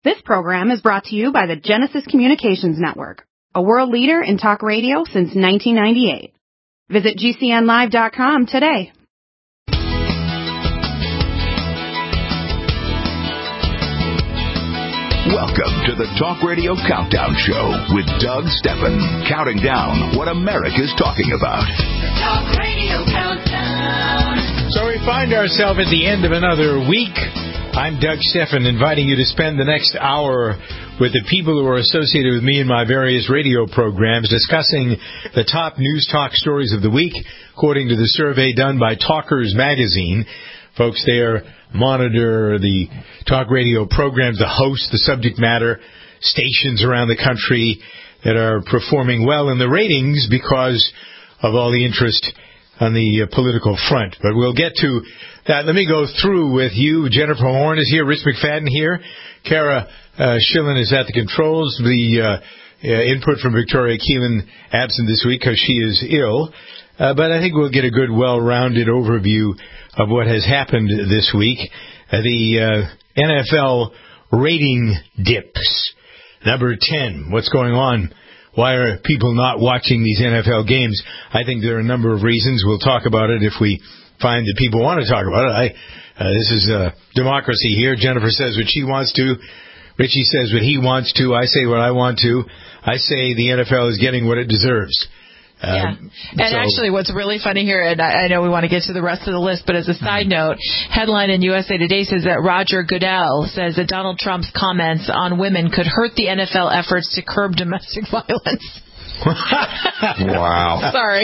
This program is brought to you by the Genesis Communications Network, a world leader in talk radio since 1998. Visit GCNlive.com today. Welcome to the Talk Radio Countdown Show with Doug Steffen, counting down what America's talking about. The Talk Radio Countdown. So we find ourselves at the end of another week. I'm Doug Steffen, inviting you to spend the next hour with the people who are associated with me in my various radio programs, discussing the top news talk stories of the week, according to the survey done by Talkers Magazine. Folks there monitor the talk radio programs, the hosts, the subject matter, stations around the country that are performing well in the ratings because of all the interest on the political front. But we'll get to that. Let me go through with you. Jennifer Horn is here. Rich McFadden here. Kara Schillen is at the controls. The input from Victoria Keelan absent this week because she is ill. But I think we'll get a good, well-rounded overview of what has happened this week. The NFL rating dips. Number 10, what's going on? Why are people not watching these NFL games? I think there are a number of reasons. We'll talk about it if we find that people want to talk about it. This is democracy here. Jennifer says what she wants to. Richie says what he wants to. I say what I want to. I say the NFL is getting what it deserves. Actually, what's really funny here, and I know we want to get to the rest of the list, but as a side note, headline in USA Today says that Roger Goodell says that Donald Trump's comments on women could hurt the NFL efforts to curb domestic violence. Wow. Sorry.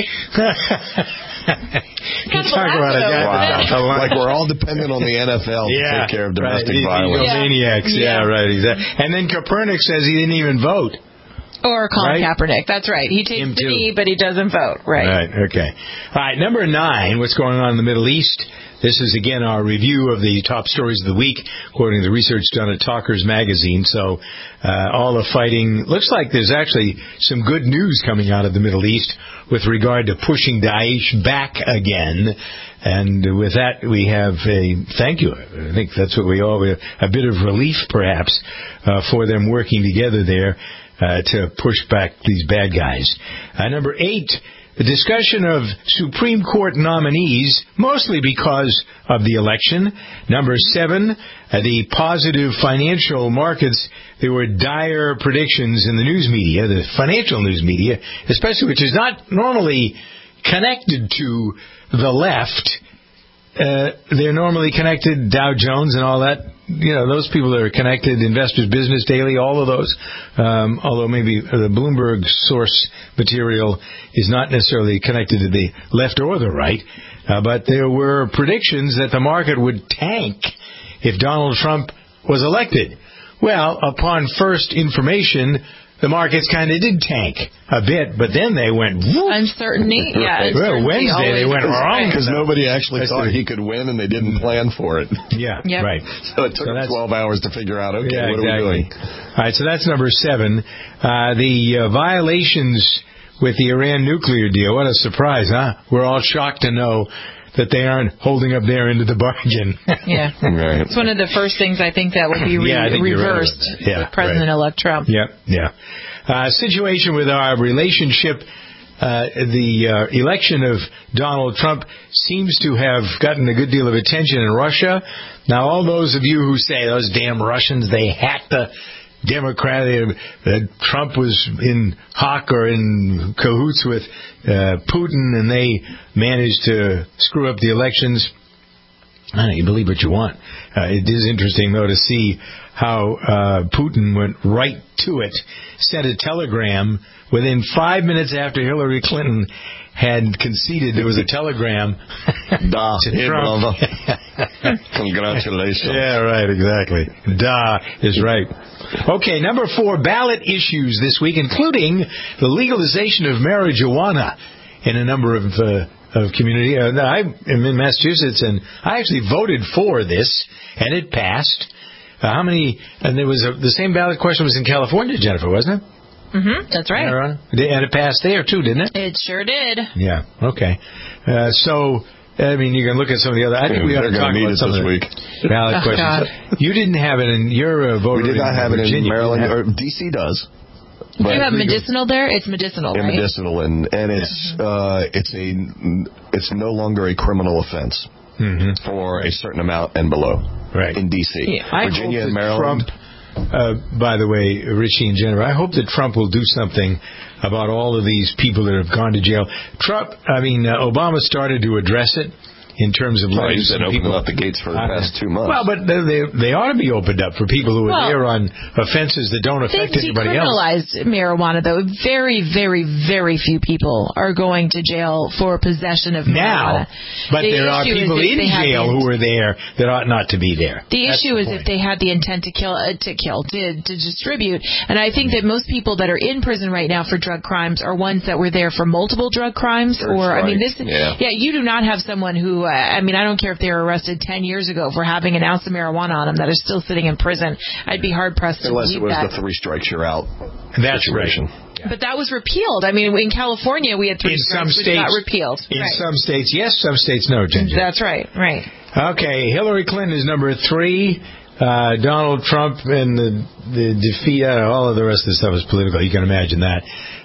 You talk about it. Wow. Like we're all dependent on the NFL to take care of domestic violence. Egomaniacs. Yeah, right. Exactly. And then Copernic says he didn't even vote. Or Colin Kaepernick. That's right. He takes the knee, but he doesn't vote. Right, okay. All right, number 9, what's going on in the Middle East? This is, again, our review of the top stories of the week, according to the research done at Talkers Magazine. So all the fighting, looks like there's actually some good news coming out of the Middle East with regard to pushing Daesh back again. And with that, we have a thank you. I think that's what we all, a bit of relief, perhaps, for them working together there to push back these bad guys. Number 8, the discussion of Supreme Court nominees, mostly because of the election. Number 7, the positive financial markets. There were dire predictions in the news media, the financial news media, especially, which is not normally connected to the left. They're normally connected, Dow Jones and all that. You know, those people that are connected, Investors Business Daily, all of those. Although maybe the Bloomberg source material is not necessarily connected to the left or the right. But there were predictions that the market would tank if Donald Trump was elected. Well, upon first information, the markets kind of did tank a bit, but then they went whoop. Uncertainty, yeah. Well, Wednesday they went wrong because nobody actually thought he could win, and they didn't plan for it. Yeah, right. So it took 12 hours to figure out, what are we doing? All right, so that's number 7. The violations with the Iran nuclear deal. What a surprise, huh? We're all shocked to know that they aren't holding up their end of the bargain. Yeah. Right. It's one of the first things I think that will be reversed with President-elect Trump. Yeah. Situation with our relationship, the election of Donald Trump seems to have gotten a good deal of attention in Russia. Now, all those of you who say, those damn Russians, they hacked the Trump was in hoc or in cahoots with Putin, and they managed to screw up the elections. I don't know, you believe what you want. It is interesting, though, to see how Putin went right to it, sent a telegram within 5 minutes after Hillary Clinton had conceded. There was a telegram to Trump. Congratulations. Yeah, right, exactly. Is right. Okay, number 4, ballot issues this week, including the legalization of marijuana in a number of community. I'm in Massachusetts, and I actually voted for this, and it passed. How many? And there was the same ballot question was in California, Jennifer, wasn't it? Mm-hmm. That's right. And it passed there too, didn't it? It sure did. Yeah. Okay. So I mean, you can look at some of the other. I think we ought to talk about some of the valid questions. God. You didn't have it in your voter. We did not have it in Maryland. Or D.C. does. Do you have medicinal there? It's medicinal, right? Medicinal, and it's no longer a criminal offense for a certain amount and below. Right. In D.C. Virginia and Maryland. Trump, by the way, Richie and Jennifer, I hope that Trump will do something about all of these people that have gone to jail. Obama started to address it in terms of letting people open up the gates for the past 2 months. Well, but they ought to be opened up for people who are there on offenses that don't affect anybody else. They've decriminalized marijuana, though. Very, very, very few people are going to jail for possession of marijuana. But there are people in jail who are there that ought not to be there. The issue is if they had the intent to distribute. And I think that most people that are in prison right now for drug crimes are ones that were there for multiple drug crimes. You do not have someone who I don't care if they were arrested 10 years ago for having an ounce of marijuana on them that is still sitting in prison. I'd be hard-pressed to believe that. Unless it was the 3 strikes, you're out. That's situation. Right. Yeah. But that was repealed. I mean, in California, we had 3 strikes, which got repealed. In some states, yes. Some states, no, Ginger. That's right. Okay, Hillary Clinton is number 3. Donald Trump and the defeat, all of the rest of the stuff is political. You can imagine that.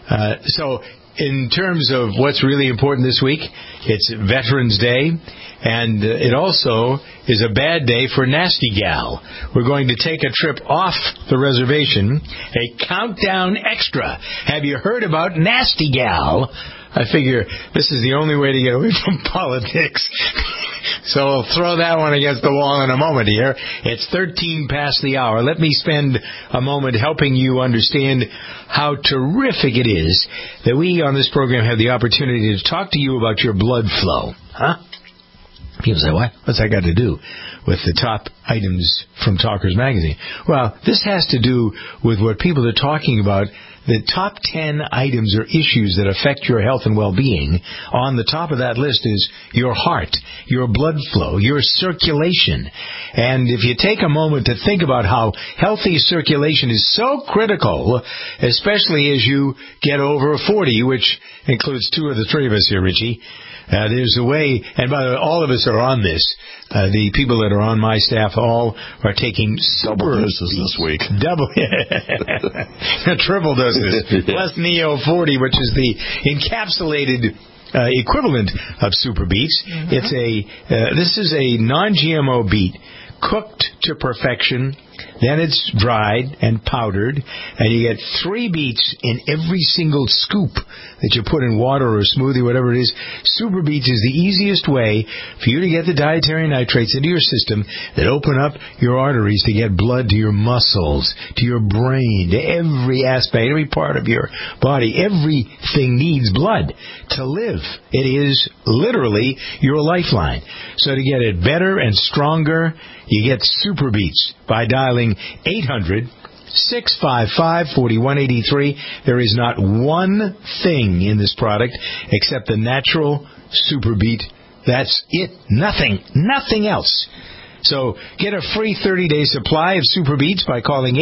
In terms of what's really important this week, it's Veterans Day, and it also is a bad day for Nasty Gal. We're going to take a trip off the reservation, a countdown extra. Have you heard about Nasty Gal? I figure this is the only way to get away from politics. So we'll throw that one against the wall in a moment here. It's 13 past the hour. Let me spend a moment helping you understand how terrific it is that we on this program have the opportunity to talk to you about your blood flow. People say, what? What's that got to do with the top items from Talkers Magazine? Well, this has to do with what people are talking about. The top 10 items or issues that affect your health and well-being. On the top of that list is your heart, your blood flow, your circulation. And if you take a moment to think about how healthy circulation is so critical, especially as you get over 40, which includes 2 of the 3 of us here, Richie. There's a way, and by the way, all of us are on this. The people that are on my staff all are taking double doses this week. Triple doses. Plus Neo 40, which is the encapsulated equivalent of Super Beets. This is a non-GMO beet cooked to perfection. Then it's dried and powdered, and you get 3 beets in every single scoop that you put in water or smoothie, whatever it is. Super Beets is the easiest way for you to get the dietary nitrates into your system that open up your arteries to get blood to your muscles, to your brain, to every aspect, every part of your body. Everything needs blood to live. It is literally your lifeline. So to get it better and stronger, you get Super Beets by dialing 800-655-4183. There is not one thing in this product except the natural Super Beet. That's it. Nothing else. So get a free 30-day supply of Super Beets by calling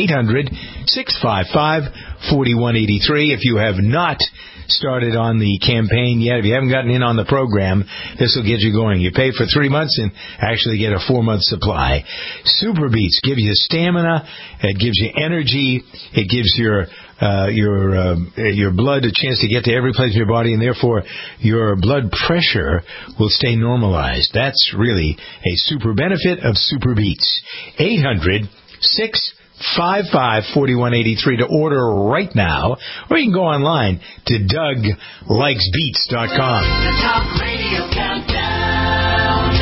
800-655-4183. If you have not started on the campaign yet, if you haven't gotten in on the program, this will get you going. You pay for 3 months and actually get a 4-month supply. Super Beets gives you stamina, it gives you energy, it gives your blood a chance to get to every place in your body, and therefore your blood pressure will stay normalized. That's really a super benefit of Super Beets. 800-655-4183 to order right now, or you can go online to DougLikesBeets.com. The Talk Radio Countdown.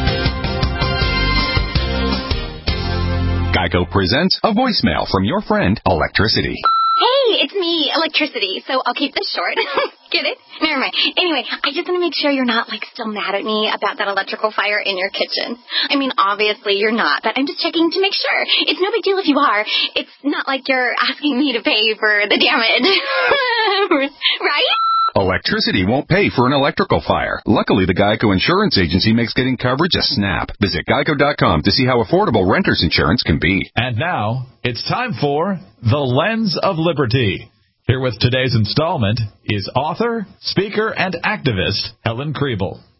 Geico presents a voicemail from your friend Electricity. Hey, it's me, Electricity, so I'll keep this short. Get it? Never mind. Anyway, I just want to make sure you're not, still mad at me about that electrical fire in your kitchen. I mean, obviously you're not, but I'm just checking to make sure. It's no big deal if you are. It's not like you're asking me to pay for the damage. Right? Electricity won't pay for an electrical fire. Luckily, the Geico Insurance Agency makes getting coverage a snap. Visit geico.com to see how affordable renter's insurance can be. And now, it's time for The Lens of Liberty. Here with today's installment is author, speaker, and activist Helen Kriebel.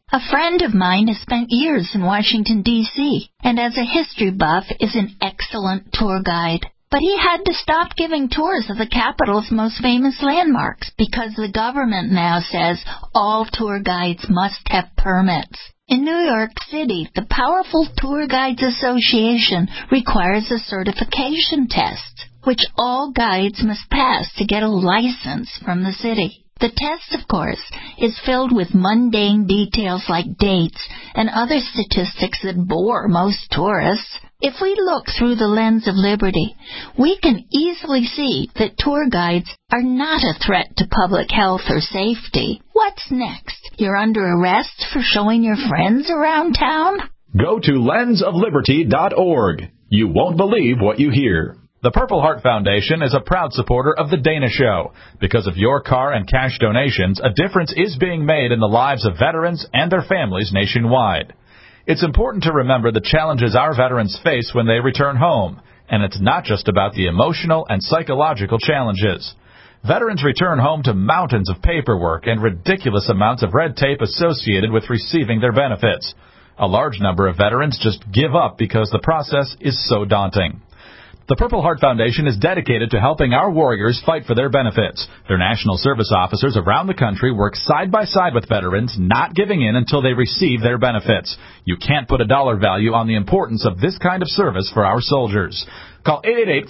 A friend of mine has spent years in Washington, D.C., and as a history buff is an excellent tour guide. But he had to stop giving tours of the capital's most famous landmarks because the government now says all tour guides must have permits. In New York City, the powerful Tour Guides Association requires a certification test, which all guides must pass to get a license from the city. The test, of course, is filled with mundane details like dates and other statistics that bore most tourists. If we look through the lens of liberty, we can easily see that tour guides are not a threat to public health or safety. What's next? You're under arrest for showing your friends around town? Go to lensofliberty.org. You won't believe what you hear. The Purple Heart Foundation is a proud supporter of The Dana Show. Because of your car and cash donations, a difference is being made in the lives of veterans and their families nationwide. It's important to remember the challenges our veterans face when they return home, and it's not just about the emotional and psychological challenges. Veterans return home to mountains of paperwork and ridiculous amounts of red tape associated with receiving their benefits. A large number of veterans just give up because the process is so daunting. The Purple Heart Foundation is dedicated to helping our warriors fight for their benefits. Their national service officers around the country work side by side with veterans, not giving in until they receive their benefits. You can't put a dollar value on the importance of this kind of service for our soldiers. Call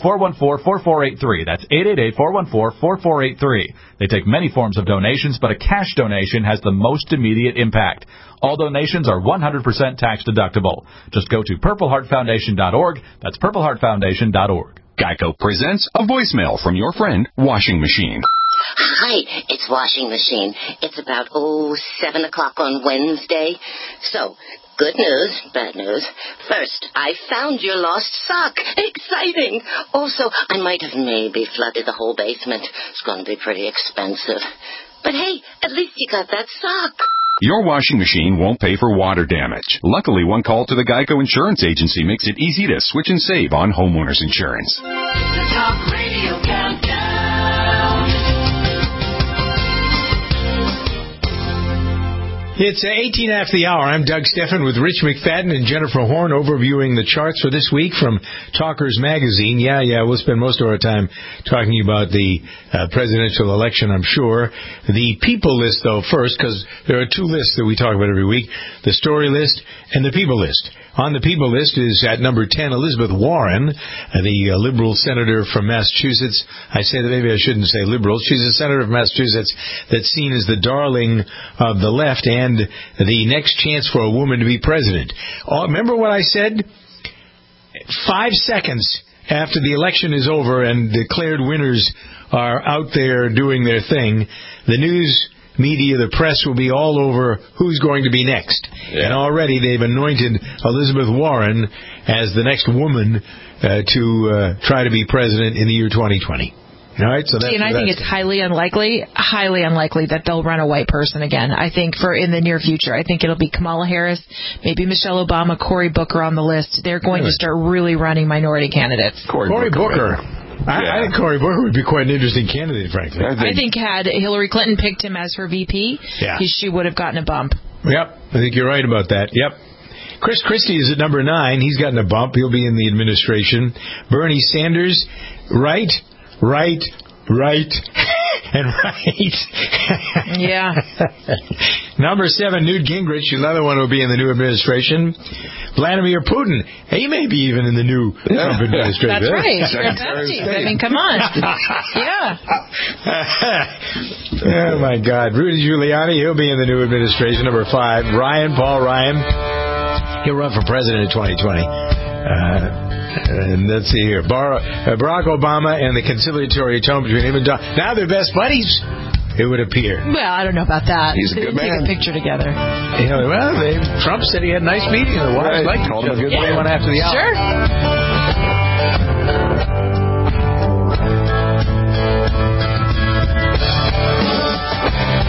888-414-4483. That's 888-414-4483. They take many forms of donations, but a cash donation has the most immediate impact. All donations are 100% tax deductible. Just go to purpleheartfoundation.org. That's purpleheartfoundation.org. Geico presents a voicemail from your friend, Washing Machine. Hi, it's Washing Machine. It's about, 7 o'clock on Wednesday. So, good news, bad news. First, I found your lost sock. Exciting. Also, I might have maybe flooded the whole basement. It's going to be pretty expensive. But hey, at least you got that sock. Your washing machine won't pay for water damage. Luckily, one call to the Geico Insurance Agency makes it easy to switch and save on homeowners insurance. The Talk Radio Countdown. It's 18 after the hour. I'm Doug Stephan with Rich McFadden and Jennifer Horn overviewing the charts for this week from Talkers Magazine. Yeah, we'll spend most of our time talking about the presidential election, I'm sure. The people list, though, first, because there are two lists that we talk about every week, the story list and the people list. On the people list is at number 10, Elizabeth Warren, the liberal senator from Massachusetts. I say that maybe I shouldn't say liberal. She's a senator from Massachusetts that's seen as the darling of the left and the next chance for a woman to be president. Remember what I said? 5 seconds after the election is over and declared winners are out there doing their thing, the news media, the press will be all over who's going to be next. Yeah. And already they've anointed Elizabeth Warren as the next woman to try to be president in the year 2020. All right, so that's, and I think it's highly unlikely that they'll run a white person again. I think in the near future, I think it'll be Kamala Harris, maybe Michelle Obama, Cory Booker on the list. They're going to start really running minority candidates. Cory Booker. I think Cory Booker would be quite an interesting candidate, frankly. I think had Hillary Clinton picked him as her VP, she would have gotten a bump. Yep, I think you're right about that. Yep. Chris Christie is at number 9. He's gotten a bump. He'll be in the administration. Bernie Sanders, right, and right. Yeah. Number 7, Newt Gingrich, another one will be in the new administration. Vladimir Putin, he may be even in the new Trump administration. That's right. I mean, come on. Yeah. Oh, my God. Rudy Giuliani, he'll be in the new administration. Number 5, Paul Ryan, he'll run for president in 2020. And let's see here. Barack Obama and the conciliatory tone between him and Donald. Now they're best buddies, it would appear. Well, I don't know about that. He's a good man. Take a picture together. Trump said he had a nice meeting. The wives liked him. Called him a good man. One after the other. Sure.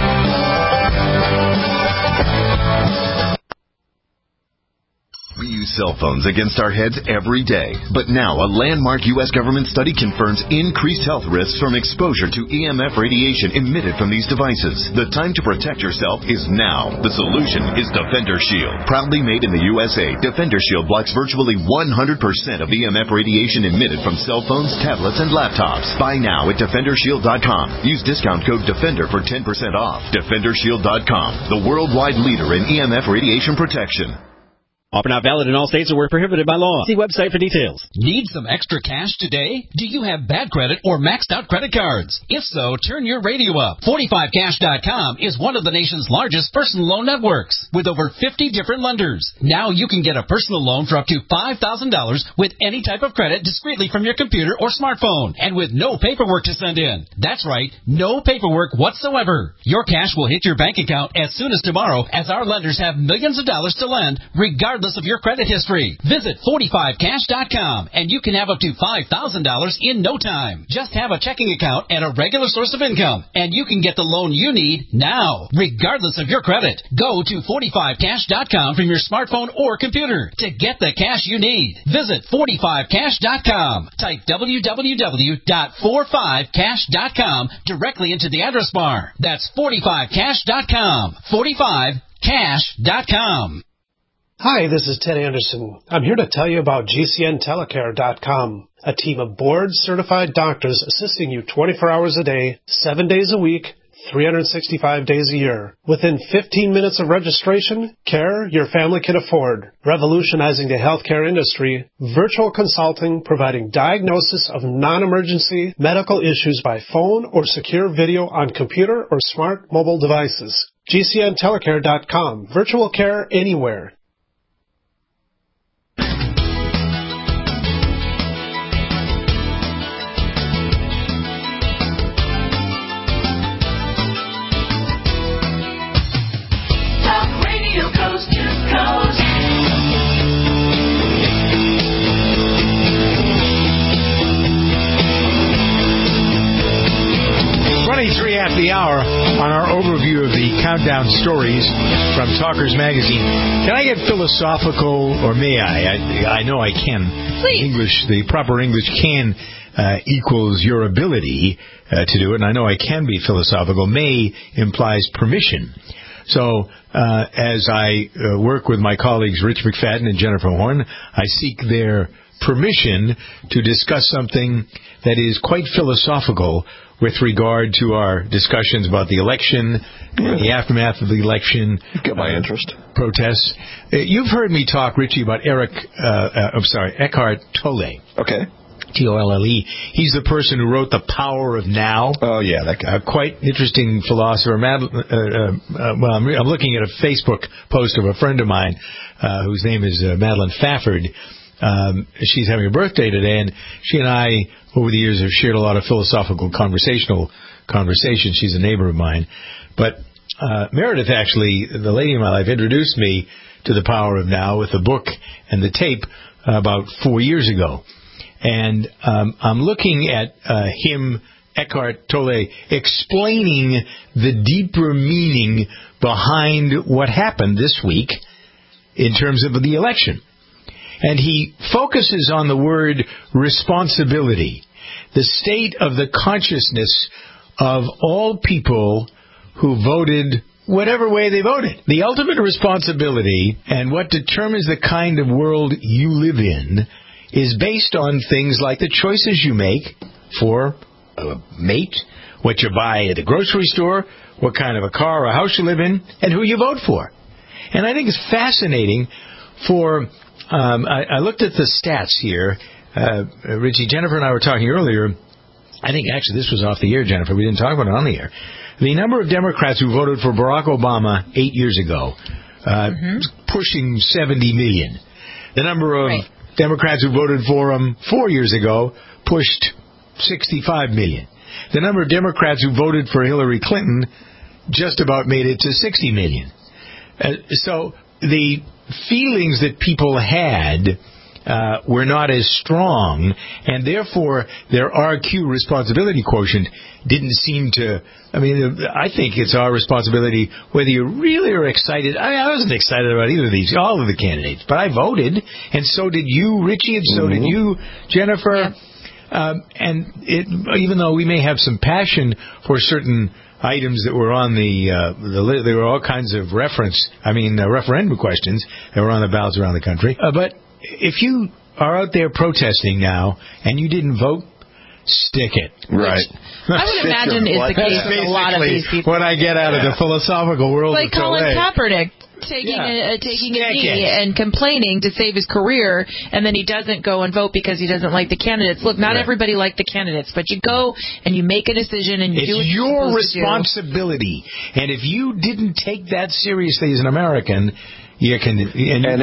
We use cell phones against our heads every day. But now a landmark U.S. government study confirms increased health risks from exposure to EMF radiation emitted from these devices. The time to protect yourself is now. The solution is Defender Shield. Proudly made in the USA, Defender Shield blocks virtually 100% of EMF radiation emitted from cell phones, tablets, and laptops. Buy now at DefenderShield.com. Use discount code DEFENDER for 10% off. DefenderShield.com, the worldwide leader in EMF radiation protection. Offer not valid in all states or where prohibited by law. See website for details. Need some extra cash today? Do you have bad credit or maxed out credit cards? If so, turn your radio up. 45cash.com is one of the nation's largest personal loan networks with over 50 different lenders. Now you can get a personal loan for up to $5,000 with any type of credit discreetly from your computer or smartphone and with no paperwork to send in. That's right, no paperwork whatsoever. Your cash will hit your bank account as soon as tomorrow, as our lenders have millions of dollars to lend regardless of your credit history. Visit 45cash.com and you can have up to $5,000 in no time. Just have a checking account and a regular source of income and you can get the loan you need now, regardless of your credit. Go to 45cash.com from your smartphone or computer to get the cash you need. Visit 45cash.com. Type www.45cash.com directly into the address bar. That's 45cash.com. 45cash.com. Hi, this is Ted Anderson. I'm here to tell you about GCNTelecare.com, a team of board-certified doctors assisting you 24 hours a day, 7 days a week, 365 days a year. Within 15 minutes of registration, care your family can afford. Revolutionizing the healthcare industry, virtual consulting providing diagnosis of non-emergency medical issues by phone or secure video on computer or smart mobile devices. GCNTelecare.com, virtual care anywhere. Coast to coast. 23 after the hour on our overview of the countdown stories from Talkers Magazine. Can I get philosophical, or may I? I know I can. Please. English, the proper English can equals your ability to do it, and I know I can be philosophical. May implies permission. So, as I work with my colleagues Rich McFadden and Jennifer Horn, I seek their permission to discuss something that is quite philosophical with regard to our discussions about the election, the aftermath of the election. You've got my interest. Protests. You've heard me talk, Richie, about Eckhart Tolle. Okay. Tolle. He's the person who wrote The Power of Now. Oh, yeah, that guy. Quite interesting philosopher. I'm looking at a Facebook post of a friend of mine whose name is Madeline Fafford. She's having a birthday today, and she and I, over the years, have shared a lot of philosophical conversations. She's a neighbor of mine. But Meredith, actually, the lady in my life, introduced me to The Power of Now with the book and the tape about 4 years ago. And I'm looking at Eckhart Tolle, explaining the deeper meaning behind what happened this week in terms of the election. And he focuses on the word responsibility, the state of the consciousness of all people who voted whatever way they voted. The ultimate responsibility and what determines the kind of world you live in is based on things like the choices you make for a mate, what you buy at the grocery store, what kind of a car or house you live in, and who you vote for. And I think it's fascinating for... I looked at the stats here. Richie, Jennifer and I were talking earlier. I think actually this was off the air, Jennifer. We didn't talk about it on the air. The number of Democrats who voted for Barack Obama 8 years ago, pushing 70 million. The number of Democrats who voted for him 4 years ago pushed 65 million. The number of Democrats who voted for Hillary Clinton just about made it to 60 million. So the feelings that people had we're not as strong, and therefore their RQ responsibility quotient didn't seem to. I mean, I think it's our responsibility whether you really are excited. I wasn't excited about either of these, all of the candidates, but I voted, and so did you, Richie, and so did you, Jennifer. And even though we may have some passion for certain items that were on the list, there were all kinds of referendum questions that were on the ballots around the country. But if you are out there protesting now and you didn't vote, stick it. Right. I would imagine is the case with a lot of these people. What I get out of the philosophical world like of Colin Kaepernick. Taking a knee and complaining to save his career, and then he doesn't go and vote because he doesn't like the candidates. Look, not everybody liked the candidates, but you go and you make a decision and you do what you're supposed to do. It's your responsibility. And if you didn't take that seriously as an American, you can protest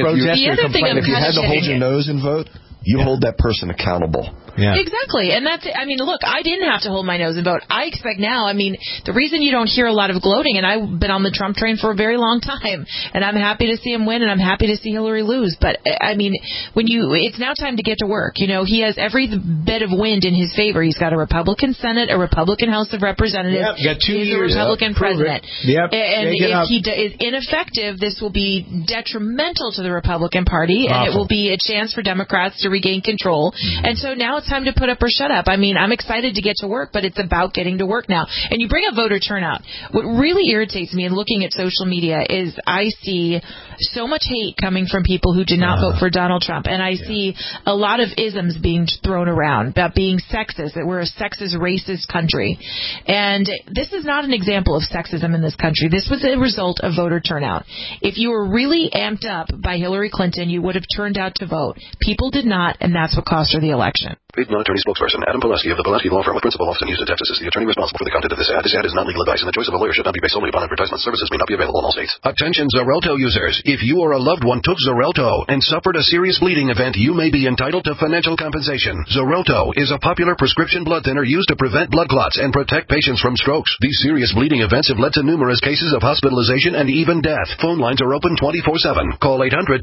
or complain. If you had to hold your nose and vote, you hold that person accountable. Yeah. Exactly. And that's, I mean, look, I didn't have to hold my nose and vote. I expect now, I mean, the reason you don't hear a lot of gloating, and I've been on the Trump train for a very long time, and I'm happy to see him win, and I'm happy to see Hillary lose. But, I mean, it's now time to get to work. You know, he has every bit of wind in his favor. He's got a Republican Senate, a Republican House of Representatives. Got 2 years. He's a Republican president. And if he is ineffective, this will be detrimental to the Republican Party, and it will be a chance for Democrats to regain control. And so now it's time to put up or shut up. I mean, I'm excited to get to work, but it's about getting to work now. And you bring up voter turnout. What really irritates me in looking at social media is I see so much hate coming from people who did not vote for Donald Trump. And I see a lot of isms being thrown around about being sexist, that we're a sexist, racist country. And this is not an example of sexism in this country. This was a result of voter turnout. If you were really amped up by Hillary Clinton, you would have turned out to vote. People did not, and that's what cost her the election. Paid non-attorney spokesperson Adam Pulaski of the Pulaski Law Firm with principal office in Houston, Texas is the attorney responsible for the content of this ad. This ad is not legal advice, and the choice of a lawyer should not be based solely upon advertisement. Services may not be available in all states. Attention Xarelto users. If you or a loved one took Xarelto and suffered a serious bleeding event, you may be entitled to financial compensation. Xarelto is a popular prescription blood thinner used to prevent blood clots and protect patients from strokes. These serious bleeding events have led to numerous cases of hospitalization and even death. Phone lines are open 24/7. Call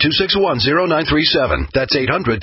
800-261-0937. That's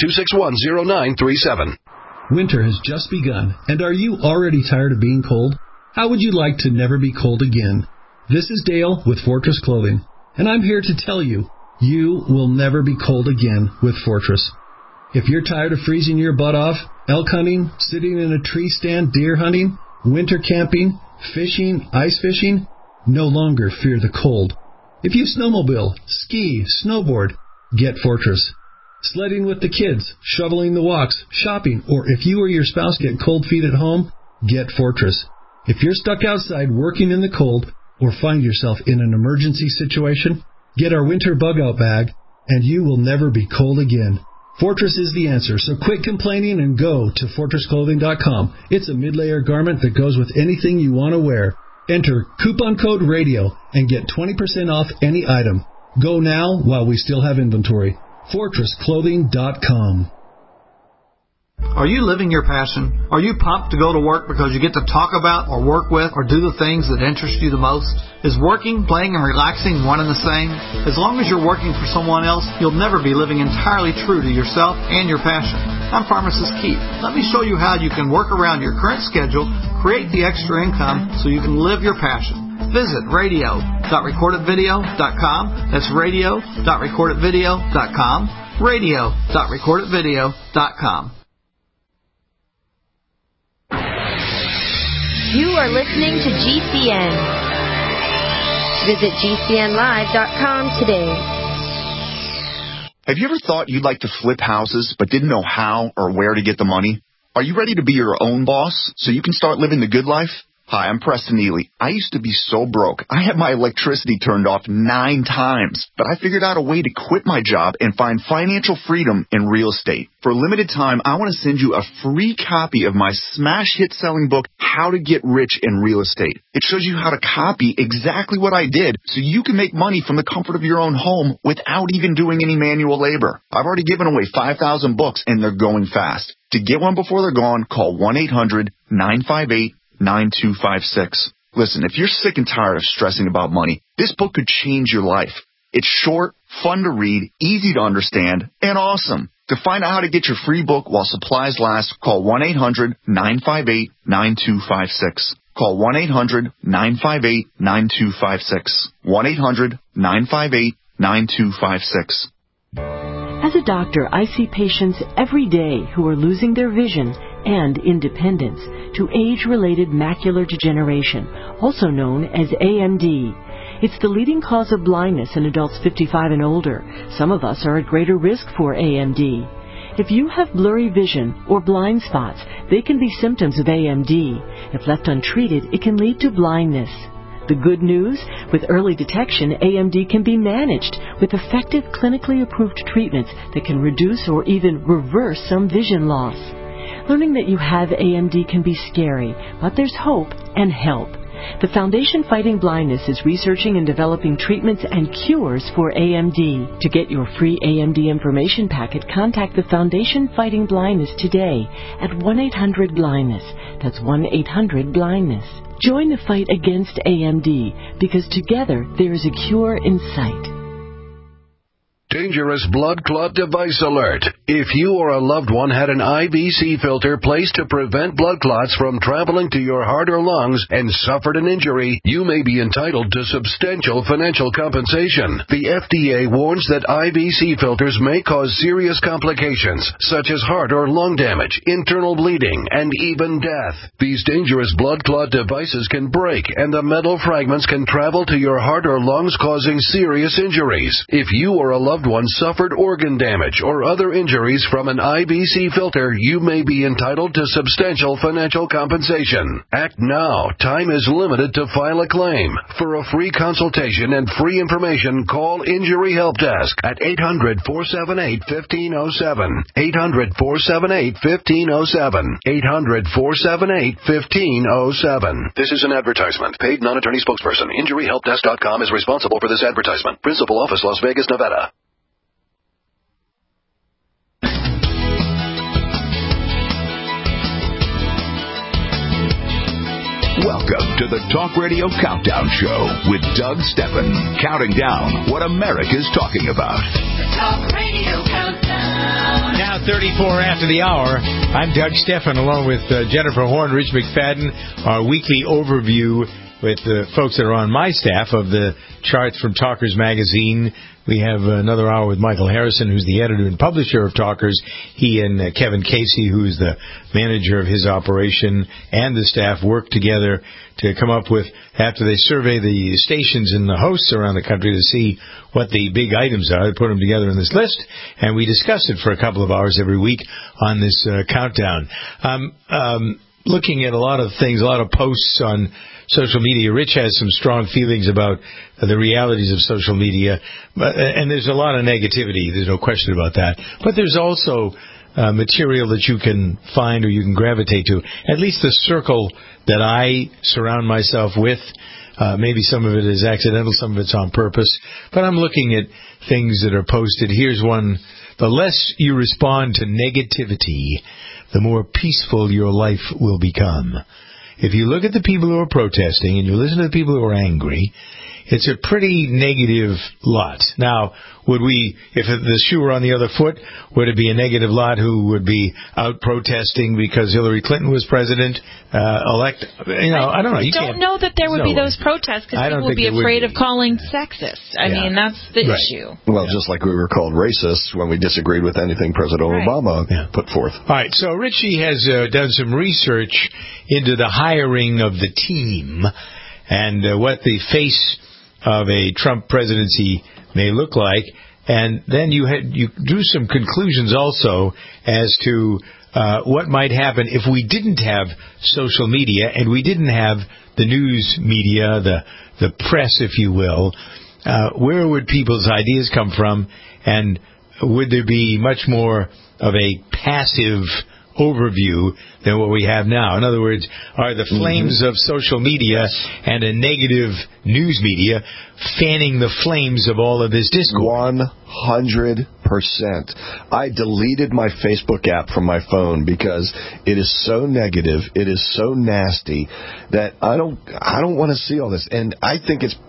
800-261-0937. Winter has just begun, and are you already tired of being cold? How would you like to never be cold again? This is Dale with Fortress Clothing, and I'm here to tell you, you will never be cold again with Fortress. If you're tired of freezing your butt off, elk hunting, sitting in a tree stand, deer hunting, winter camping, fishing, ice fishing, no longer fear the cold. If you snowmobile, ski, snowboard, get Fortress. Sledding with the kids, shoveling the walks, shopping, or if you or your spouse get cold feet at home, get Fortress. If you're stuck outside working in the cold or find yourself in an emergency situation, get our winter bug-out bag, and you will never be cold again. Fortress is the answer, so quit complaining and go to FortressClothing.com. It's a mid-layer garment that goes with anything you want to wear. Enter coupon code RADIO and get 20% off any item. Go now while we still have inventory. FortressClothing.com. Are you living your passion? Are you pumped to go to work because you get to talk about or work with or do the things that interest you the most? Is working, playing, and relaxing one and the same? As long as you're working for someone else, you'll never be living entirely true to yourself and your passion. I'm Pharmacist Keith. Let me show you how you can work around your current schedule, create the extra income so you can live your passion. Visit radio.recordedvideo.com. That's radio.recordedvideo.com. radio.recordedvideo.com. You are listening to GCN. Visit GCNlive.com today. Have you ever thought you'd like to flip houses but didn't know how or where to get the money? Are you ready to be your own boss so you can start living the good life? Hi, I'm Preston Neely. I used to be so broke. I had my electricity turned off 9 times, but I figured out a way to quit my job and find financial freedom in real estate. For a limited time, I want to send you a free copy of my smash hit selling book, How to Get Rich in Real Estate. It shows you how to copy exactly what I did so you can make money from the comfort of your own home without even doing any manual labor. I've already given away 5,000 books and they're going fast. To get one before they're gone, call 1-800-958-9256. Listen, if you're sick and tired of stressing about money, this book could change your life. It's short, fun to read, easy to understand, and awesome. To find out how to get your free book while supplies last, call 1-800-958-9256. Call 1-800-958-9256. 1-800-958-9256. As a doctor, I see patients every day who are losing their vision and independence to age-related macular degeneration, also known as AMD. It's the leading cause of blindness in adults 55 and older. Some of us are at greater risk for AMD. If you have blurry vision or blind spots, they can be symptoms of AMD. If left untreated, it can lead to blindness. The good news? With early detection, AMD can be managed with effective clinically approved treatments that can reduce or even reverse some vision loss. Learning that you have AMD can be scary, but there's hope and help. The Foundation Fighting Blindness is researching and developing treatments and cures for AMD. To get your free AMD information packet, contact the Foundation Fighting Blindness today at 1-800-BLINDNESS. That's 1-800-BLINDNESS. Join the fight against AMD, because together there is a cure in sight. Dangerous blood clot device alert. If you or a loved one had an IVC filter placed to prevent blood clots from traveling to your heart or lungs and suffered an injury, you may be entitled to substantial financial compensation. The FDA warns that IVC filters may cause serious complications, such as heart or lung damage, internal bleeding, and even death. These dangerous blood clot devices can break, and the metal fragments can travel to your heart or lungs, causing serious injuries. If you or a loved one suffered organ damage or other injuries from an IVC filter, you may be entitled to substantial financial compensation. Act now. Time is limited to file a claim. For a free consultation and free information, call Injury Help Desk at 800-478-1507. 800-478-1507. 800-478-1507. This is an advertisement. Paid non-attorney spokesperson. InjuryHelpDesk.com is responsible for this advertisement. Principal office, Las Vegas, Nevada. Welcome to the Talk Radio Countdown Show with Doug Steffen, counting down what America's talking about. The Talk Radio Countdown. Now 34 after the hour, I'm Doug Steffen along with Jennifer Horn, Rich McFadden, our weekly overview with the folks that are on my staff of the charts from Talkers Magazine. We have another hour with Michael Harrison, who's the editor and publisher of Talkers. He and Kevin Casey, who's the manager of his operation, and the staff work together to come up with, after they survey the stations and the hosts around the country to see what the big items are, they put them together in this list, and we discuss it for a couple of hours every week on this countdown. Looking at a lot of things, a lot of posts on social media. Rich has some strong feelings about the realities of social media, and there's a lot of negativity. There's no question about that. But there's also material that you can find or you can gravitate to. At least the circle that I surround myself with, maybe some of it is accidental, some of it's on purpose. But I'm looking at things that are posted. Here's one. The less you respond to negativity, the more peaceful your life will become. If you look at the people who are protesting and you listen to the people who are angry, it's a pretty negative lot. Now, would we, if the shoe were on the other foot, would it be a negative lot who would be out protesting because Hillary Clinton was president-elect? I don't know. I don't know that there would be those protests because people would be afraid of calling sexist. I mean, that's the issue. Well, just like we were called racist when we disagreed with anything President Obama put forth. All right, so Richie has done some research into the hiring of the team and what the face of a Trump presidency may look like, and then you drew some conclusions also as to what might happen if we didn't have social media and we didn't have the news media, the press, if you will. Where would people's ideas come from, and would there be much more of a passive overview than what we have now? In other words, are the flames of social media and a negative news media fanning the flames of all of this discord? 100%. I deleted my Facebook app from my phone because it is so negative, it is so nasty that I don't want to see all this, and I think it's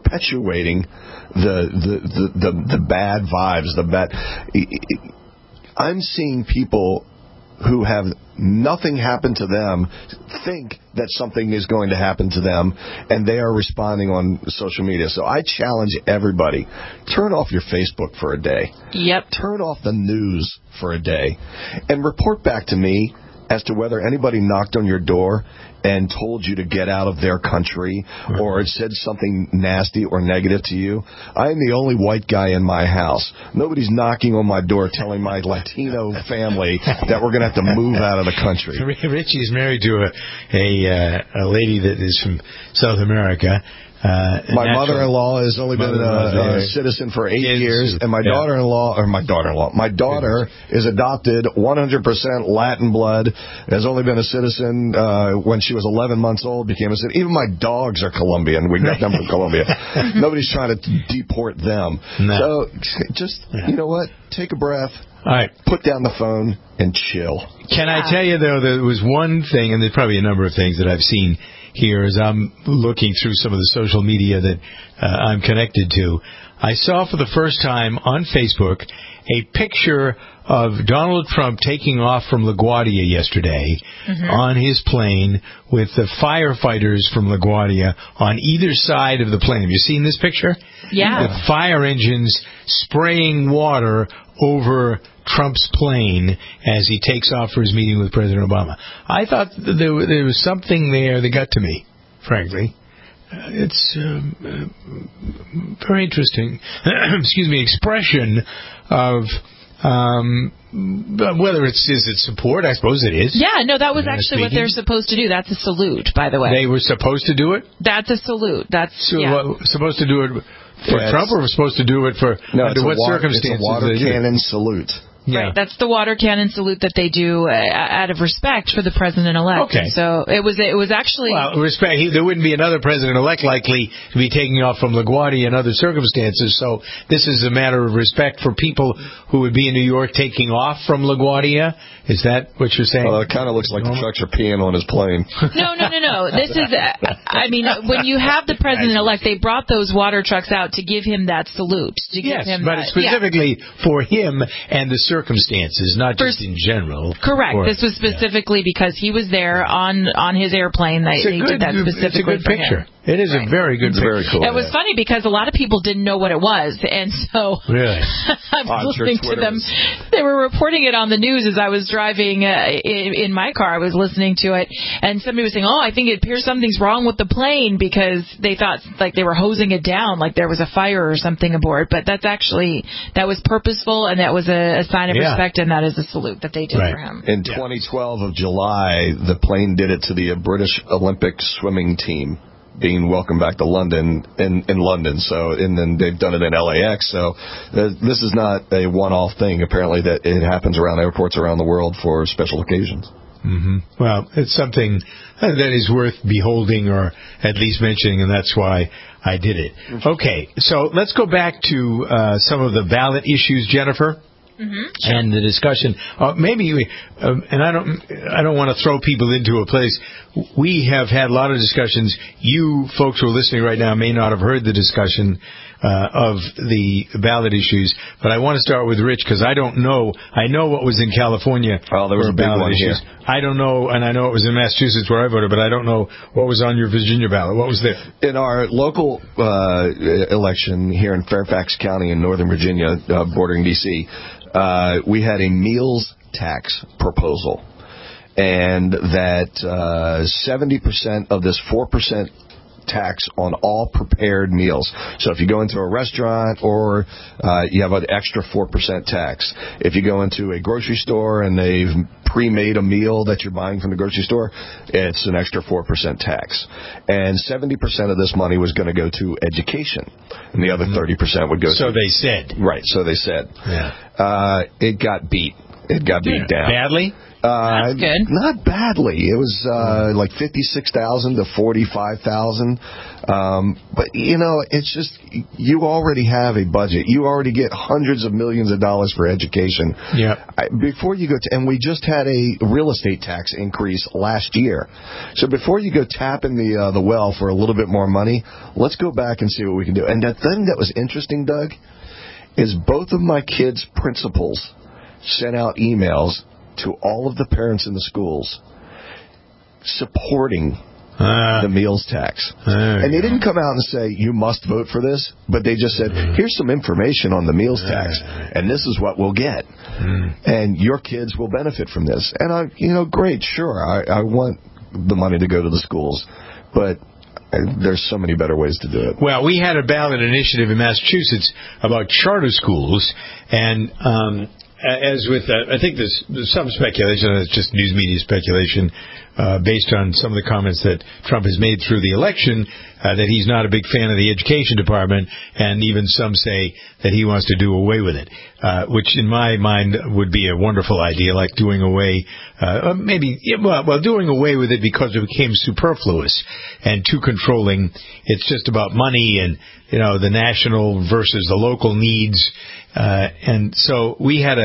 perpetuating the bad vibes, the bad. I'm seeing people who have nothing happen to them think that something is going to happen to them, and they are responding on social media. So I challenge everybody, turn off your Facebook for a day. Yep. Turn off the news for a day, and report back to me as to whether anybody knocked on your door and told you to get out of their country or said something nasty or negative to you. I am the only white guy in my house. Nobody's knocking on my door telling my Latino family that we're going to have to move out of the country. Richie's married to a lady that is from South America. My mother-in-law has only been a citizen for 8 years, and my daughter is adopted, 100% Latin blood, has only been a citizen when she was 11 months old, became a citizen. Even my dogs are Colombian. We got them from Colombia. Nobody's trying to deport them. No. So just, you know what? Take a breath. All right. Put down the phone and chill. Can I tell you, though, there was one thing, and there's probably a number of things that I've seen here as I'm looking through some of the social media that I'm connected to. I saw for the first time on Facebook a picture of Donald Trump taking off from LaGuardia yesterday on his plane with the firefighters from LaGuardia on either side of the plane. Have you seen this picture? Yeah. The fire engines spraying water over Trump's plane as he takes off for his meeting with President Obama. I thought there was something there that got to me, frankly. It's very interesting, expression of whether is it support? I suppose it is. Yeah, no, that was actually what they're supposed to do. That's a salute, by the way. They were supposed to do it? That's a salute. That's supposed to do it for Trump, or supposed to do it for under what circumstances? It's a water cannon salute. Yeah. Right, that's the water cannon salute that they do out of respect for the president-elect. Okay. So it was actually... Well, respect. There wouldn't be another president-elect likely to be taking off from LaGuardia in other circumstances. So this is a matter of respect for people who would be in New York taking off from LaGuardia. Is that what you're saying? Well, it kind of looks like the trucks are peeing on his plane. No. This is... I mean, when you have the president-elect, they brought those water trucks out to give him that salute. To give him but specifically for him and the circumstances, not just in general. Correct. This was specifically because he was there on his airplane. They did that specifically for him. It is a very good picture. Very cool. It was funny because a lot of people didn't know what it was, and so really? I was listening to them. They were reporting it on the news as I was driving in my car. I was listening to it, and somebody was saying, "Oh, I think it appears something's wrong with the plane," because they thought like they were hosing it down, like there was a fire or something aboard. But that was purposeful, and that was a sign of respect, and that is a salute that they did for him. In 2012 of July, the plane did it to the British Olympic swimming team, being welcomed back to London in London. So, and then they've done it in LAX. So this is not a one-off thing. Apparently, that it happens around airports around the world for special occasions. Mm-hmm. Well, it's something that is worth beholding or at least mentioning, and that's why I did it. Okay, so let's go back to some of the ballot issues, Jennifer. And the discussion, maybe, and I don't want to throw people into a place. We have had a lot of discussions. You folks who are listening right now may not have heard the discussion of the ballot issues, but I want to start with Rich because I don't know. I know what was in California. Well, there was a big one here. I don't know, and I know it was in Massachusetts where I voted, but I don't know what was on your Virginia ballot. What was there? In our local election here in Fairfax County in Northern Virginia, bordering D.C., we had a meals tax proposal, and that 70% of this 4% tax on all prepared meals. So if you go into a restaurant or you have an extra 4% tax. If you go into a grocery store and they've pre-made a meal that you're buying from the grocery store, it's an extra 4% tax. And 70% of this money was going to go to education, and the other 30% would go to... So they said. Right, so they said. Yeah. It got beat. It got beat down. Badly? That's good. Not badly. It was like 56,000 to 45,000. But, you know, it's just, you already have a budget. You already get hundreds of millions of dollars for education. Yeah. Before you go to, and we just had a real estate tax increase last year. So before you go tapping the well for a little bit more money, let's go back and see what we can do. And the thing that was interesting, Doug, is both of my kids' principals sent out emails to all of the parents in the schools supporting the meals tax. And they didn't come out and say, you must vote for this, but they just said, here's some information on the meals tax, and this is what we'll get. And your kids will benefit from this. And, great, sure, I want the money to go to the schools, but there's so many better ways to do it. Well, we had a ballot initiative in Massachusetts about charter schools, and as with, I think there's some speculation, it's just news media speculation, based on some of the comments that Trump has made through the election, that he's not a big fan of the education department, and even some say that he wants to do away with it, which in my mind would be a wonderful idea, like doing away, doing away with it because it became superfluous and too controlling. It's just about money and, the national versus the local needs. And so we had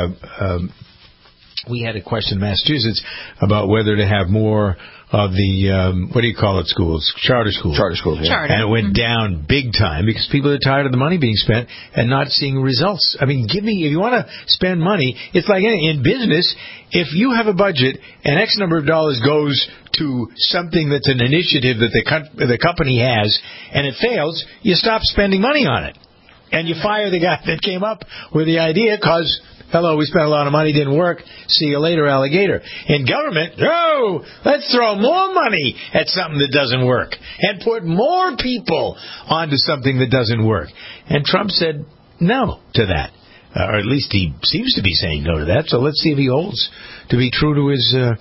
a question in Massachusetts about whether to have more of the, what do you call it, schools? Charter schools. Charter schools, yeah. Charter. And it went down big time because people are tired of the money being spent and not seeing results. I mean, if you want to spend money, it's like in business, if you have a budget and X number of dollars goes to something that's an initiative that the company has and it fails, you stop spending money on it. And you fire the guy that came up with the idea because, hello, we spent a lot of money, didn't work. See you later, alligator. In government, let's throw more money at something that doesn't work and put more people onto something that doesn't work. And Trump said no to that. Or at least he seems to be saying no to that. So let's see if he holds to be true to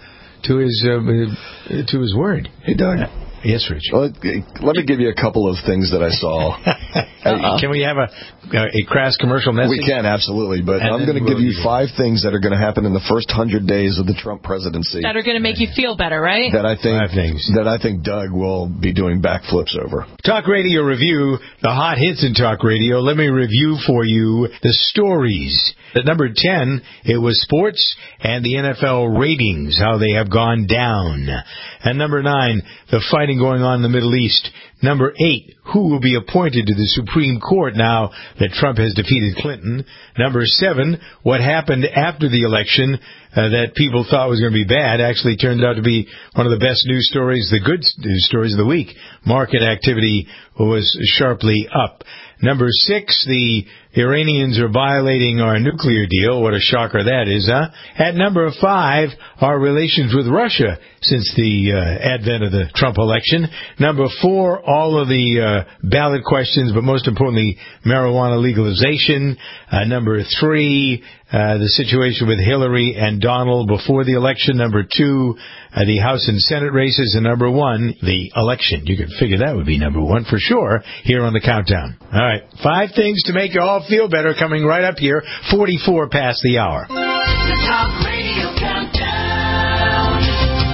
his word. Hey, Doug. Yes, Rich. Well, let me give you a couple of things that I saw. Can we have a crass commercial message? We can, absolutely. But I'm going to give you 5 things that are going to happen in the first 100 days of the Trump presidency. That are going to make you feel better, right? That I think Doug will be doing backflips over. Talk Radio Review, the hot hits in Talk Radio. Let me review for you the stories. At number 10, it was sports and the NFL ratings, how they have gone down. At number 9, the fighting going on in the Middle East. Number 8, who will be appointed to the Supreme Court now that Trump has defeated Clinton. Number 7, what happened after the election that people thought was going to be bad actually turned out to be one of the best news stories, the good news stories of the week. Market activity was sharply up. Number 6, the Iranians are violating our nuclear deal. What a shocker that is, huh? At number 5, our relations with Russia since the advent of the Trump election. Number 4, all of the ballot questions, but most importantly, marijuana legalization. Number 3, the situation with Hillary and Donald before the election. Number 2, the House and Senate races. And number 1, the election. You could figure that would be number 1 for sure here on the countdown. All right, 5 things to make you all feel better coming right up here, 44 past the hour. The Talk Radio Countdown.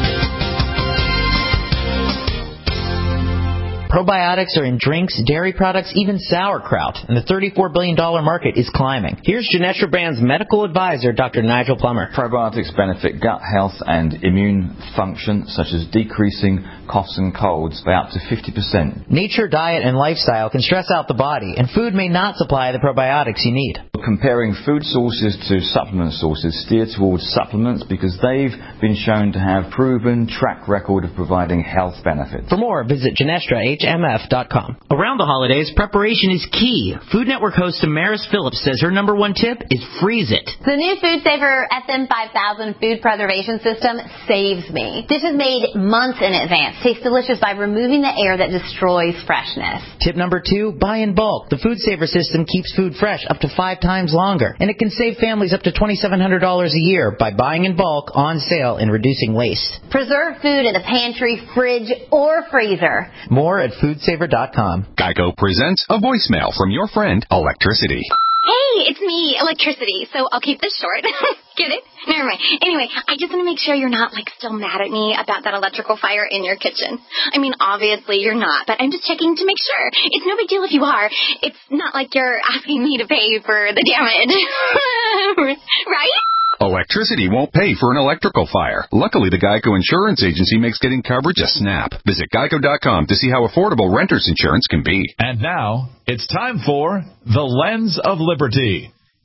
Probiotics are in drinks, dairy products, even sauerkraut, and the $34 billion market is climbing. Here's Genetra Brand's medical advisor, Dr. Nigel Plummer. Probiotics benefit gut health and immune function, such as decreasing coughs and colds by up to 50%. Nature, diet, and lifestyle can stress out the body, and food may not supply the probiotics you need. Comparing food sources to supplement sources, steer towards supplements because they've been shown to have proven track record of providing health benefits. For more, visit GenestraHMF.com. Around the holidays, preparation is key. Food Network host Amaris Phillips says her number 1 tip is freeze it. The new Food Saver SM5000 food preservation system saves me. Dishes made months in advance taste delicious by removing the air that destroys freshness. Tip number 2, buy in bulk. The Food Saver system keeps food fresh up to 5 times longer, and it can save families up to $2,700 a year by buying in bulk, on sale, and reducing waste. Preserve food in a pantry, fridge, or freezer. More at foodsaver.com. Geico presents a voicemail from your friend Electricity. Hey, it's me, Electricity, so I'll keep this short. Get it? Never mind. Anyway, I just want to make sure you're not, still mad at me about that electrical fire in your kitchen. I mean, obviously you're not, but I'm just checking to make sure. It's no big deal if you are. It's not like you're asking me to pay for the damage. Right? Electricity won't pay for an electrical fire. Luckily, the Geico Insurance Agency makes getting coverage a snap. Visit geico.com to see how affordable renter's insurance can be. And now, it's time for The Lens of Liberty.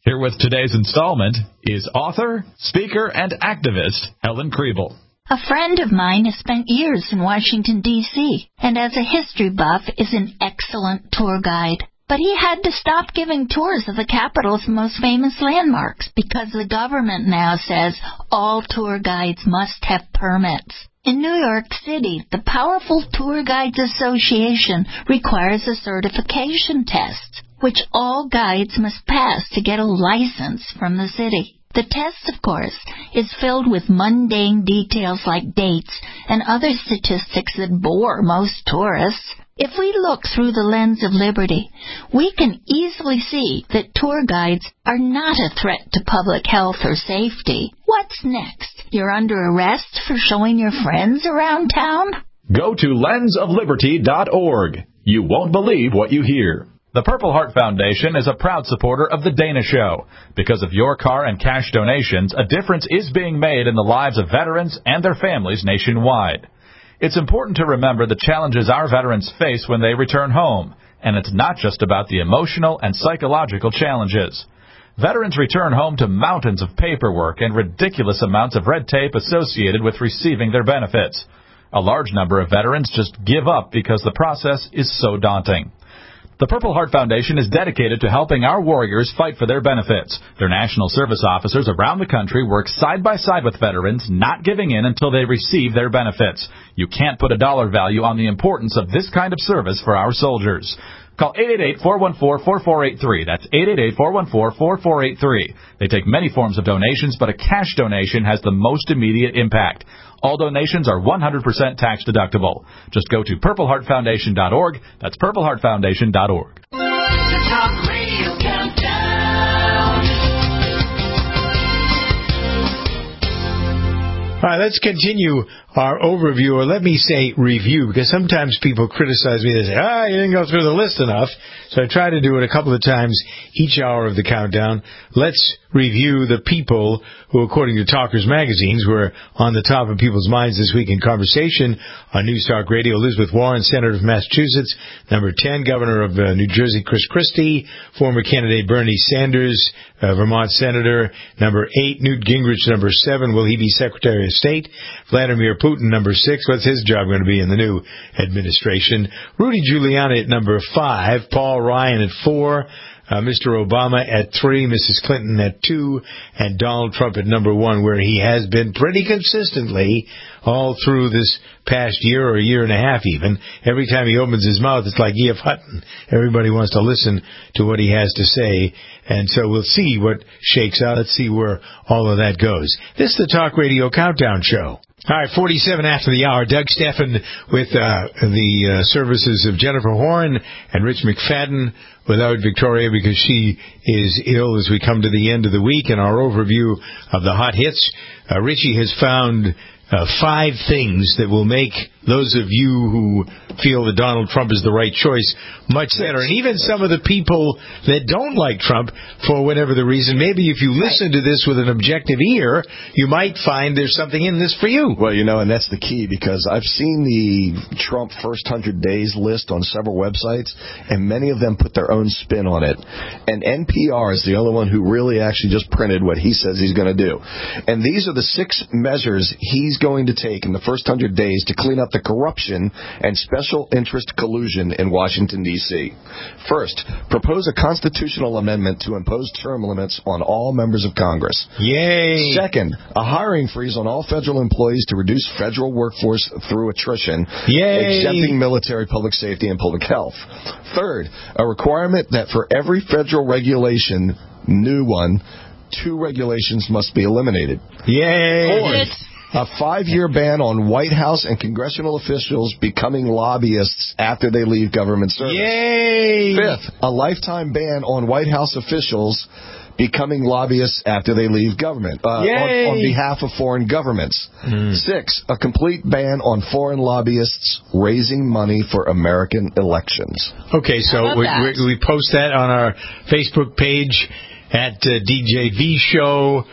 Here with today's installment is author, speaker, and activist Helen Kriebel. A friend of mine has spent years in Washington, D.C., and as a history buff is an excellent tour guide. But he had to stop giving tours of the capital's most famous landmarks because the government now says all tour guides must have permits. In New York City, the powerful Tour Guides Association requires a certification test, which all guides must pass to get a license from the city. The test, of course, is filled with mundane details like dates and other statistics that bore most tourists. If we look through the lens of liberty, we can easily see that tour guides are not a threat to public health or safety. What's next? You're under arrest for showing your friends around town? Go to lensofliberty.org. You won't believe what you hear. The Purple Heart Foundation is a proud supporter of The Dana Show. Because of your car and cash donations, a difference is being made in the lives of veterans and their families nationwide. It's important to remember the challenges our veterans face when they return home, and it's not just about the emotional and psychological challenges. Veterans return home to mountains of paperwork and ridiculous amounts of red tape associated with receiving their benefits. A large number of veterans just give up because the process is so daunting. The Purple Heart Foundation is dedicated to helping our warriors fight for their benefits. Their national service officers around the country work side by side with veterans, not giving in until they receive their benefits. You can't put a dollar value on the importance of this kind of service for our soldiers. Call 888-414-4483. That's 888-414-4483. They take many forms of donations, but a cash donation has the most immediate impact. All donations are 100% tax deductible. Just go to purpleheartfoundation.org. That's purpleheartfoundation.org. The Talk Radio Countdown. All right, let's continue our overview, or let me say review, because sometimes people criticize me. They say, you didn't go through the list enough. So I try to do it a couple of times each hour of the countdown. Let's review the people who, according to Talkers magazines, were on the top of people's minds this week in conversation on News Talk Radio. Elizabeth Warren, Senator of Massachusetts. Number 10, Governor of New Jersey, Chris Christie. Former candidate Bernie Sanders, Vermont Senator. Number 8, Newt Gingrich. Number 7, will he be Secretary of State? Vladimir Putin, number 6. What's his job going to be in the new administration? Rudy Giuliani at number 5. Paul Ryan at 4. Mr. Obama at 3, Mrs. Clinton at 2, and Donald Trump at number 1, where he has been pretty consistently all through this past year or a year and a half even. Every time he opens his mouth, it's like E.F. Hutton. Everybody wants to listen to what he has to say, and so we'll see what shakes out. Let's see where all of that goes. This is the Talk Radio Countdown Show. All right, 47 after the hour. Doug Steffen with the services of Jennifer Horn and Rich McFadden without Victoria because she is ill as we come to the end of the week. In our overview of the hot hits, Richie has found 5 things that will make those of you who feel that Donald Trump is the right choice much better. And even some of the people that don't like Trump, for whatever the reason, maybe if you listen to this with an objective ear, you might find there's something in this for you. Well, and that's the key, because I've seen the Trump first 100 days list on several websites, and many of them put their own spin on it. And NPR is the only one who really actually just printed what he says he's going to do. And these are the 6 measures he's going to take in the first 100 days to clean up the corruption and special interest collusion in Washington, D.C. First, propose a constitutional amendment to impose term limits on all members of Congress. Yay! Second, a hiring freeze on all federal employees to reduce federal workforce through attrition. Yay! Exempting military, public safety, and public health. Third, a requirement that for every federal regulation, new one, 2 regulations must be eliminated. Yay! Fourth, a 5-year ban on White House and congressional officials becoming lobbyists after they leave government service. Yay! Fifth, a lifetime ban on White House officials becoming lobbyists after they leave government on behalf of foreign governments. 6, a complete ban on foreign lobbyists raising money for American elections. Okay, so we post that on our Facebook page. at DJV Show,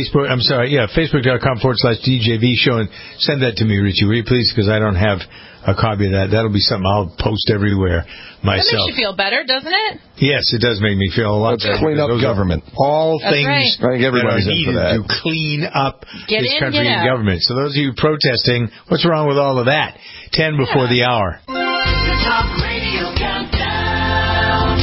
Facebook.com/DJV Show, and send that to me, Richie, will you please? Because I don't have a copy of that. That'll be something I'll post everywhere myself. That makes you feel better, doesn't it? Yes, it does make me feel a lot better. Let's clean up government. All That's things right. I think everybody's that are in for needed that. to clean up Get this in, country get and out. government. So those of you protesting, what's wrong with all of that? 10 before the hour. The Talk Radio Countdown.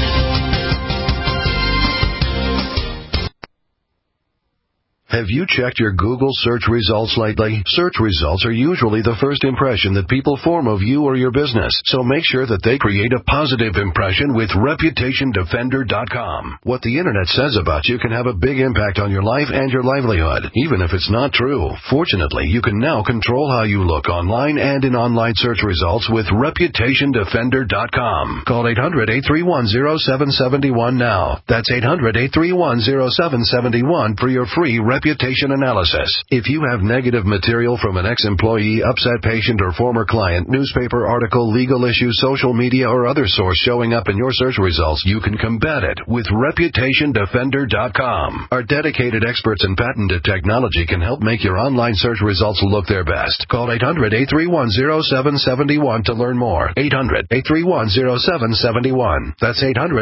Have you checked your Google search results lately? Search results are usually the first impression that people form of you or your business, so make sure that they create a positive impression with ReputationDefender.com. What the Internet says about you can have a big impact on your life and your livelihood, even if it's not true. Fortunately, you can now control how you look online and in online search results with ReputationDefender.com. Call 800-831-0771 now. That's 800-831-0771 for your free reputation analysis. If you have negative material from an ex-employee, upset patient, or former client, newspaper article, legal issue, social media, or other source showing up in your search results, you can combat it with ReputationDefender.com. Our dedicated experts in patented technology can help make your online search results look their best. Call 800-831-0771 to learn more. 800-831-0771. That's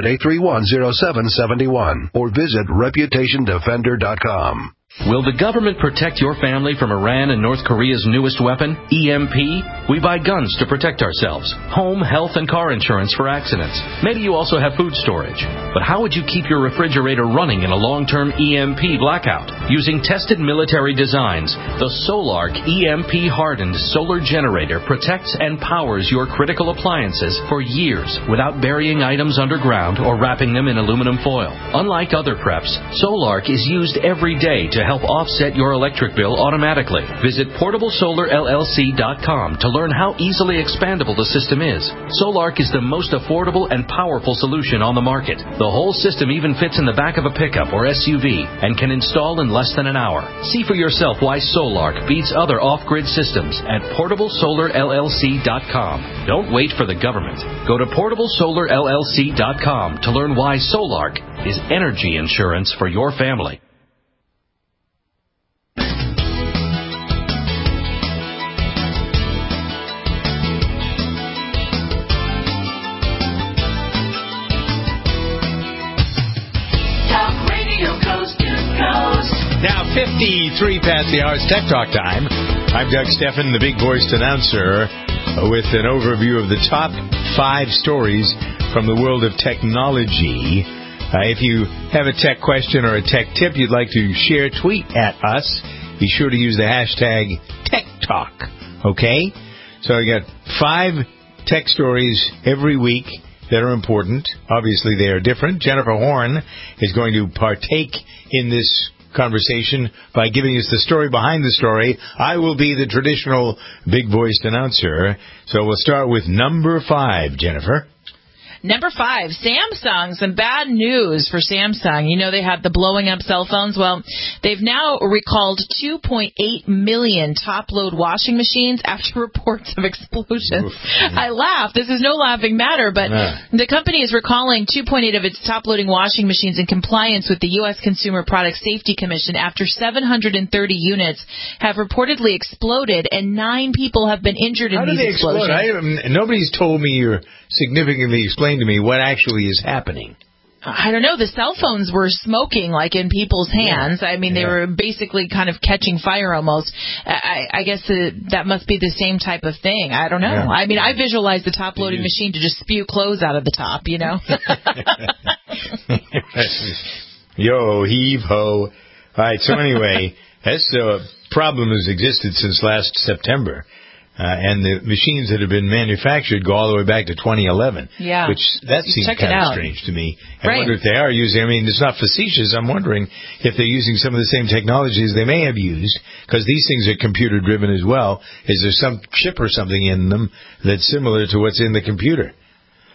800-831-0771. Or visit ReputationDefender.com. Will the government protect your family from Iran and North Korea's newest weapon, EMP? We buy guns to protect ourselves, home, health, and car insurance for accidents. Maybe you also have food storage. But how would you keep your refrigerator running in a long-term EMP blackout? Using tested military designs, the Solark EMP-hardened solar generator protects and powers your critical appliances for years without burying items underground or wrapping them in aluminum foil. Unlike other preps, Solark is used every day to help offset your electric bill automatically. Visit PortableSolarLLC.com to learn how easily expandable the system is. Solark is the most affordable and powerful solution on the market. The whole system even fits in the back of a pickup or SUV and can install in less than an hour. See for yourself why Solark beats other off-grid systems at PortableSolarLLC.com. Don't wait for the government. Go to PortableSolarLLC.com to learn why Solark is energy insurance for your family. Now, 53 past the hour. It's Tech Talk time. I'm Doug Steffen, the big voiced announcer, with an overview of the top 5 stories from the world of technology. If you have a tech question or a tech tip you'd like to share, tweet at us. Be sure to use the hashtag TechTalk. Okay? So I got 5 tech stories every week that are important. Obviously, they are different. Jennifer Horn is going to partake in this conversation by giving us the story behind the story. I will be the traditional big-voiced announcer. So we'll start with number 5, Jennifer. Number 5, Samsung. Some bad news for Samsung. You know they have the blowing up cell phones. Well, they've now recalled 2.8 million top-load washing machines after reports of explosions. I laugh. This is no laughing matter, but the company is recalling 2.8 of its top-loading washing machines in compliance with the U.S. Consumer Product Safety Commission after 730 units have reportedly exploded and 9 people have been injured in these explosions. How do they explode? Nobody's told me or significantly explained to me what actually is happening. I don't know. The cell phones were smoking like in people's hands. I mean, they were basically kind of catching fire almost. I guess that must be the same type of thing. I don't know. Yeah. I mean, I visualize the top-loading machine to just spew clothes out of the top, you know? Yo, heave ho. All right, so anyway, this problem has existed since last September. And the machines that have been manufactured go all the way back to 2011. Yeah. Which, that seems kind of strange to me. I wonder if they are using, I mean, it's not facetious. I'm wondering if they're using some of the same technologies they may have used, because these things are computer-driven as well. Is there some chip or something in them that's similar to what's in the computer?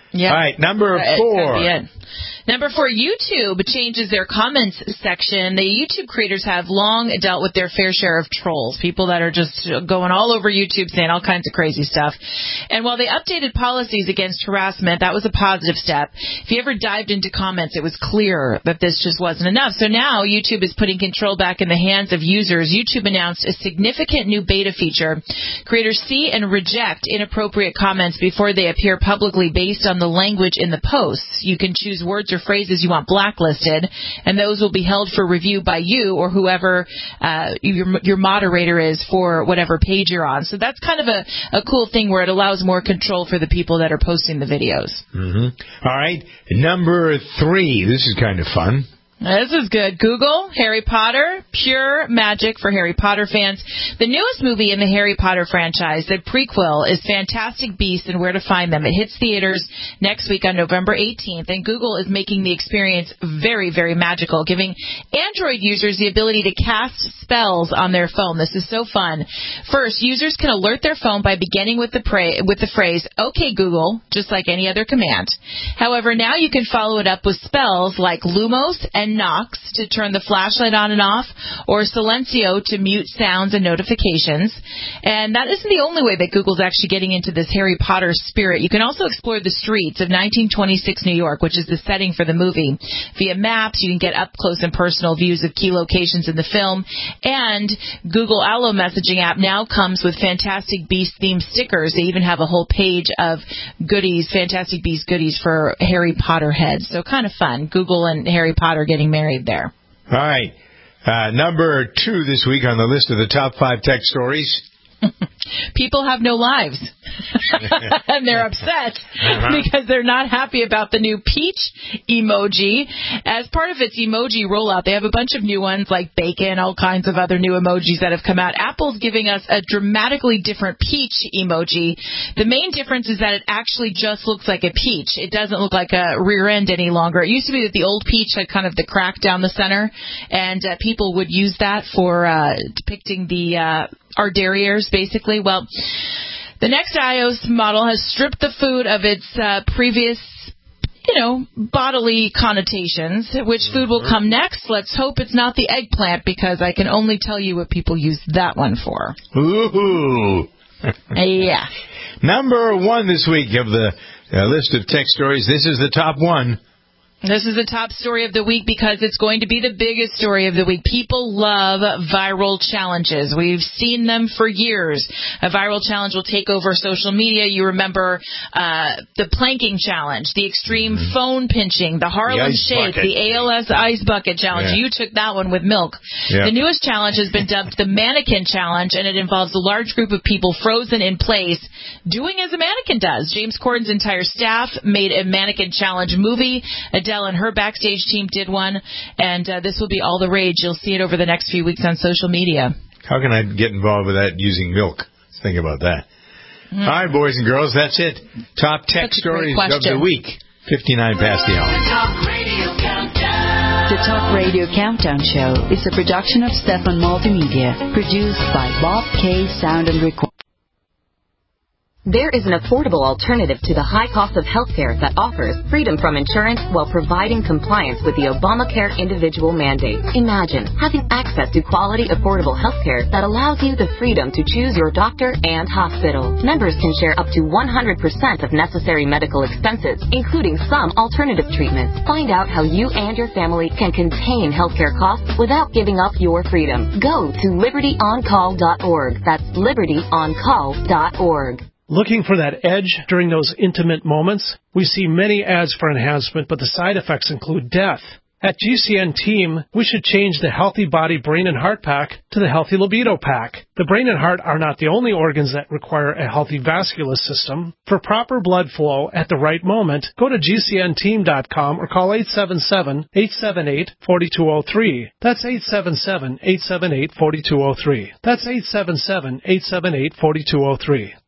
Yeah. All right, number 4. Number 4, YouTube changes their comments section. The YouTube creators have long dealt with their fair share of trolls, people that are just going all over YouTube saying all kinds of crazy stuff. And while they updated policies against harassment, that was a positive step. If you ever dived into comments, it was clear that this just wasn't enough. So now YouTube is putting control back in the hands of users. YouTube announced a significant new beta feature. Creators see and reject inappropriate comments before they appear publicly based on the language in the posts. You can choose words or phrases you want blacklisted, and those will be held for review by you or whoever your moderator is for whatever page you're on. So that's kind of a cool thing where it allows more control for the people that are posting the videos. All right, number 3. This is kind of fun. This is good. Google, Harry Potter, pure magic for Harry Potter fans. The newest movie in the Harry Potter franchise, the prequel, is Fantastic Beasts and Where to Find Them. It hits theaters next week on November 18th, and Google is making the experience very, very magical, giving Android users the ability to cast spells on their phone. This is so fun. First, users can alert their phone by beginning with the phrase, "Okay, Google," just like any other command. However, now you can follow it up with spells like Lumos and Nox to turn the flashlight on and off, or Silencio to mute sounds and notifications. And that isn't the only way that Google's actually getting into this Harry Potter spirit. You can also explore the streets of 1926 New York, which is the setting for the movie. Via maps, you can get up close and personal views of key locations in the film. And Google Allo messaging app now comes with Fantastic Beasts themed stickers. They even have a whole page of goodies, Fantastic Beasts goodies for Harry Potter heads. So kind of fun. Google and Harry Potter getting married there. All right. Number 2 this week on the list of the top 5 tech stories. People have no lives. And they're upset because they're not happy about the new peach emoji. As part of its emoji rollout, they have a bunch of new ones like bacon, all kinds of other new emojis that have come out. Apple's giving us a dramatically different peach emoji. The main difference is that it actually just looks like a peach. It doesn't look like a rear end any longer. It used to be that the old peach had kind of the crack down the center, and people would use that for depicting our derriers, basically. Well, the next iOS model has stripped the food of its previous, bodily connotations. Which food will come next? Let's hope it's not the eggplant, because I can only tell you what people use that one for. Ooh. Yeah. Number 1 this week of the list of tech stories. This is the top 1. This is the top story of the week because it's going to be the biggest story of the week. People love viral challenges. We've seen them for years. A viral challenge will take over social media. You remember the planking challenge, the extreme phone pinching, the Harlem Shake, the ALS Ice Bucket Challenge. Yeah. You took that one with milk. Yep. The newest challenge has been dubbed the Mannequin Challenge, and it involves a large group of people frozen in place doing as a mannequin does. James Corden's entire staff made a mannequin challenge movie. Adele and her backstage team did one, and this will be all the rage. You'll see it over the next few weeks on social media. How can I get involved with that using milk? Let's think about that. All right, boys and girls, that's it. Top tech stories of the week. 59 past the hour. The Talk Radio Countdown Show is a production of Stefan Multimedia, produced by Bob K. Sound and Recording. There is an affordable alternative to the high cost of healthcare that offers freedom from insurance while providing compliance with the Obamacare individual mandate. Imagine having access to quality, affordable healthcare that allows you the freedom to choose your doctor and hospital. Members can share up to 100% of necessary medical expenses, including some alternative treatments. Find out how you and your family can contain healthcare costs without giving up your freedom. Go to libertyoncall.org. That's libertyoncall.org. Looking for that edge during those intimate moments? We see many ads for enhancement, but the side effects include death. At GCN Team, we should change the Healthy Body, Brain, and Heart Pack to the Healthy Libido Pack. The brain and heart are not the only organs that require a healthy vascular system. For proper blood flow at the right moment, go to GCNteam.com or call 877-878-4203. That's 877-878-4203. That's 877-878-4203.